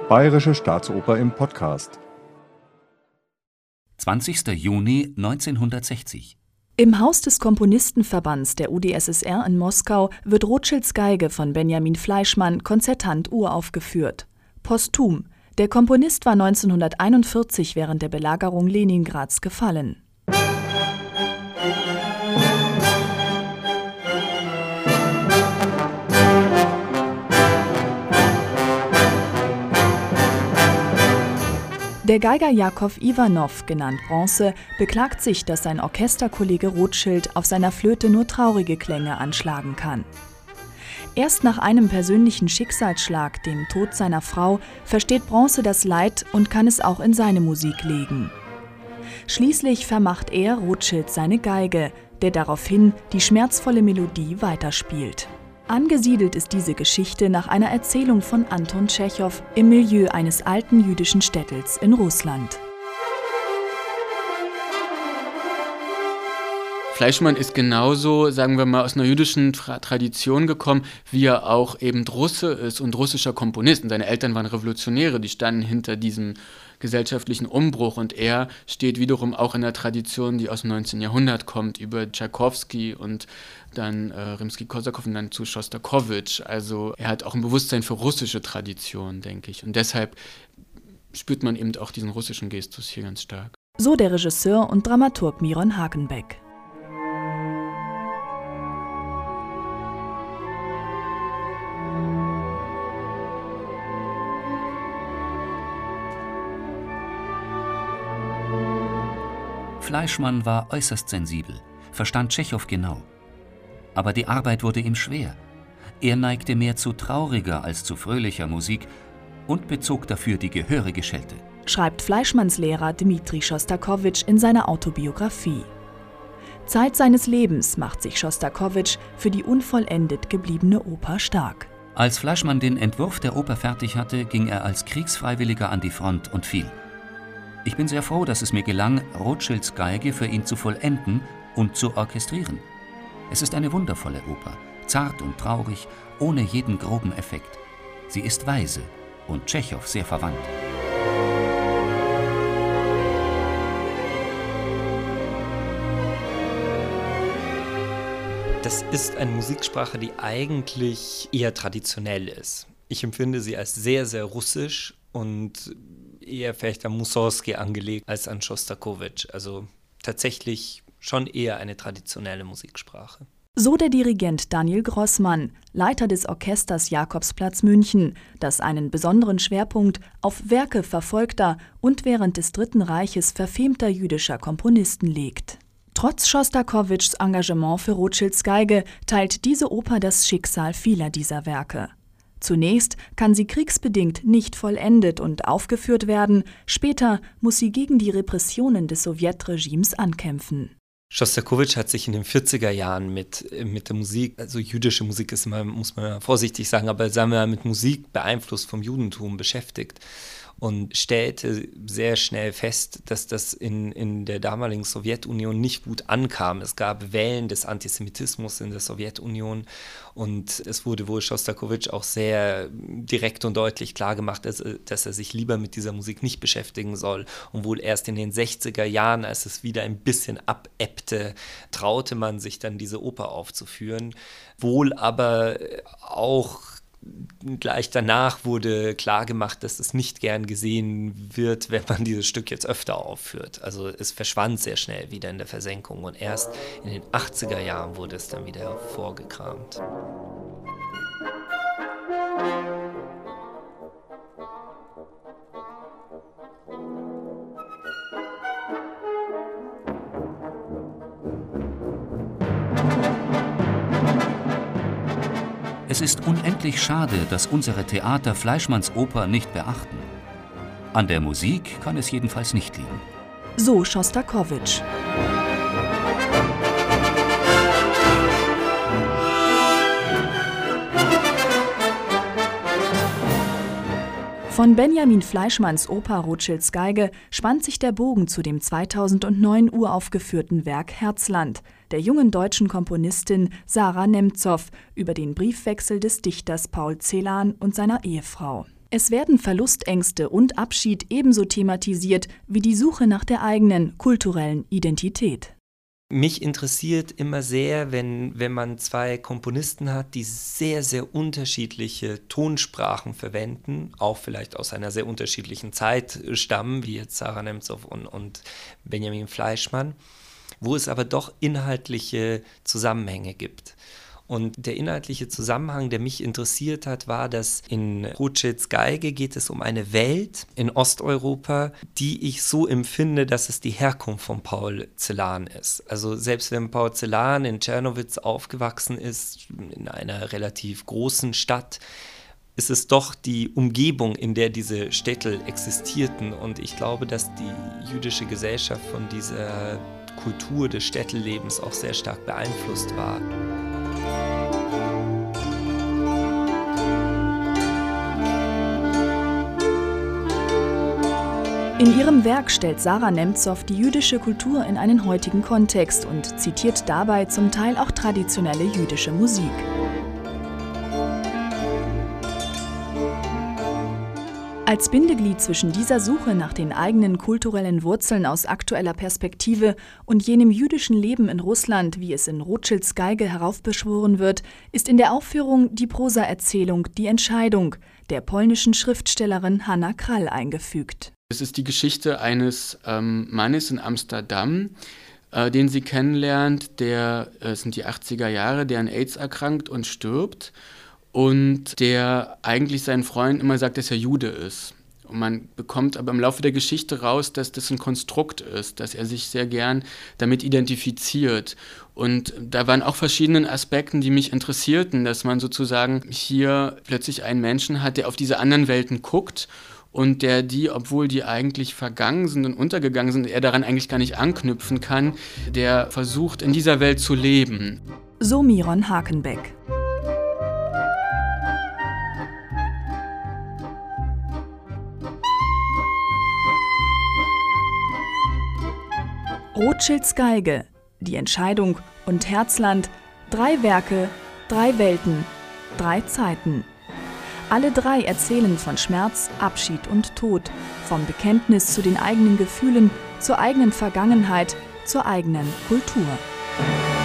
Bayerische Staatsoper im Podcast. 20. Juni 1960. Im Haus des Komponistenverbands der UdSSR in Moskau wird Rothschilds Geige von Benjamin Fleischmann konzertant uraufgeführt. Posthum. Der Komponist war 1941 während der Belagerung Leningrads gefallen. Der Geiger Jakow Iwanow, genannt Bronze, beklagt sich, dass sein Orchesterkollege Rothschild auf seiner Flöte nur traurige Klänge anschlagen kann. Erst nach einem persönlichen Schicksalsschlag, dem Tod seiner Frau, versteht Bronze das Leid und kann es auch in seine Musik legen. Schließlich vermacht er Rothschild seine Geige, der daraufhin die schmerzvolle Melodie weiterspielt. Angesiedelt ist diese Geschichte nach einer Erzählung von Anton Tschechow im Milieu eines alten jüdischen Städtels in Russland. Fleischmann ist genauso, sagen wir mal, aus einer jüdischen Tradition gekommen, wie er auch eben Russe ist und russischer Komponist. Und seine Eltern waren Revolutionäre, die standen hinter diesem gesellschaftlichen Umbruch. Und er steht wiederum auch in einer Tradition, die aus dem 19. Jahrhundert kommt, über Tschaikowski und dann Rimski-Korsakow und dann zu Schostakowitsch. Also er hat auch ein Bewusstsein für russische Tradition, denke ich. Und deshalb spürt man eben auch diesen russischen Gestus hier ganz stark. So der Regisseur und Dramaturg Miron Hakenbeck. Fleischmann war äußerst sensibel, verstand Tschechow genau. Aber die Arbeit wurde ihm schwer. Er neigte mehr zu trauriger als zu fröhlicher Musik und bezog dafür die gehörige Schelte. Schreibt Fleischmanns Lehrer Dmitri Schostakowitsch in seiner Autobiografie. Zeit seines Lebens macht sich Schostakowitsch für die unvollendet gebliebene Oper stark. Als Fleischmann den Entwurf der Oper fertig hatte, ging er als Kriegsfreiwilliger an die Front und fiel. Ich bin sehr froh, dass es mir gelang, Rothschilds Geige für ihn zu vollenden und zu orchestrieren. Es ist eine wundervolle Oper, zart und traurig, ohne jeden groben Effekt. Sie ist weise und Tschechow sehr verwandt. Das ist eine Musiksprache, die eigentlich eher traditionell ist. Ich empfinde sie als sehr, sehr russisch und eher vielleicht an Mussorgsky angelegt als an Schostakowitsch. Also tatsächlich schon eher eine traditionelle Musiksprache. So der Dirigent Daniel Grossmann, Leiter des Orchesters Jakobsplatz München, das einen besonderen Schwerpunkt auf Werke verfolgter und während des Dritten Reiches verfemter jüdischer Komponisten legt. Trotz Schostakowitschs Engagement für Rothschilds Geige teilt diese Oper das Schicksal vieler dieser Werke. Zunächst kann sie kriegsbedingt nicht vollendet und aufgeführt werden, später muss sie gegen die Repressionen des Sowjetregimes ankämpfen. Schostakowitsch hat sich in den 40er Jahren mit der Musik, also jüdische Musik ist immer, muss man vorsichtig sagen, aber sagen wir mal, mit Musik beeinflusst vom Judentum beschäftigt und stellte sehr schnell fest, dass das in der damaligen Sowjetunion nicht gut ankam. Es gab Wellen des Antisemitismus in der Sowjetunion und es wurde wohl Schostakowitsch auch sehr direkt und deutlich klargemacht, dass er sich lieber mit dieser Musik nicht beschäftigen soll. Und wohl erst in den 60er Jahren, als es wieder ein bisschen abebbte, traute man sich dann diese Oper aufzuführen. Wohl aber auch gleich danach wurde klargemacht, dass es nicht gern gesehen wird, wenn man dieses Stück jetzt öfter aufführt. Also es verschwand sehr schnell wieder in der Versenkung und erst in den 80er Jahren wurde es dann wieder hervorgekramt. Es ist unendlich schade, dass unsere Theater Fleischmanns Oper nicht beachten. An der Musik kann es jedenfalls nicht liegen. So Schostakowitsch. Von Benjamin Fleischmanns Oper Rothschilds Geige spannt sich der Bogen zu dem 2009 uraufgeführten Werk Herzland der jungen deutschen Komponistin Sarah Nemzow über den Briefwechsel des Dichters Paul Celan und seiner Ehefrau. Es werden Verlustängste und Abschied ebenso thematisiert wie die Suche nach der eigenen kulturellen Identität. Mich interessiert immer sehr, wenn man zwei Komponisten hat, die sehr, sehr unterschiedliche Tonsprachen verwenden, auch vielleicht aus einer sehr unterschiedlichen Zeit stammen, wie jetzt Sarah Nemtsov und Benjamin Fleischmann, wo es aber doch inhaltliche Zusammenhänge gibt. Und der inhaltliche Zusammenhang, der mich interessiert hat, war, dass in Rothschilds Geige geht es um eine Welt in Osteuropa, die ich so empfinde, dass es die Herkunft von Paul Celan ist. Also selbst wenn Paul Celan in Czernowitz aufgewachsen ist, in einer relativ großen Stadt, ist es doch die Umgebung, in der diese Städte existierten. Und ich glaube, dass die jüdische Gesellschaft von dieser Kultur des Städtelebens auch sehr stark beeinflusst war. In ihrem Werk stellt Sarah Nemtsov die jüdische Kultur in einen heutigen Kontext und zitiert dabei zum Teil auch traditionelle jüdische Musik. Als Bindeglied zwischen dieser Suche nach den eigenen kulturellen Wurzeln aus aktueller Perspektive und jenem jüdischen Leben in Russland, wie es in Rothschilds Geige heraufbeschworen wird, ist in der Aufführung die Prosaerzählung Die Entscheidung der polnischen Schriftstellerin Hanna Krall eingefügt. Es ist die Geschichte eines Mannes in Amsterdam, den sie kennenlernt, es sind die 80er Jahre, der an AIDS erkrankt und stirbt und der eigentlich seinen Freunden immer sagt, dass er Jude ist. Und man bekommt aber im Laufe der Geschichte raus, dass das ein Konstrukt ist, dass er sich sehr gern damit identifiziert. Und da waren auch verschiedene Aspekte, die mich interessierten, dass man sozusagen hier plötzlich einen Menschen hat, der auf diese anderen Welten guckt und der obwohl die eigentlich vergangen sind und untergegangen sind, er daran eigentlich gar nicht anknüpfen kann, der versucht, in dieser Welt zu leben. So Miron Hakenbeck. Rothschilds Geige, Die Entscheidung und Herzland, 3 Werke, 3 Welten, 3 Zeiten. Alle 3 erzählen von Schmerz, Abschied und Tod, vom Bekenntnis zu den eigenen Gefühlen, zur eigenen Vergangenheit, zur eigenen Kultur.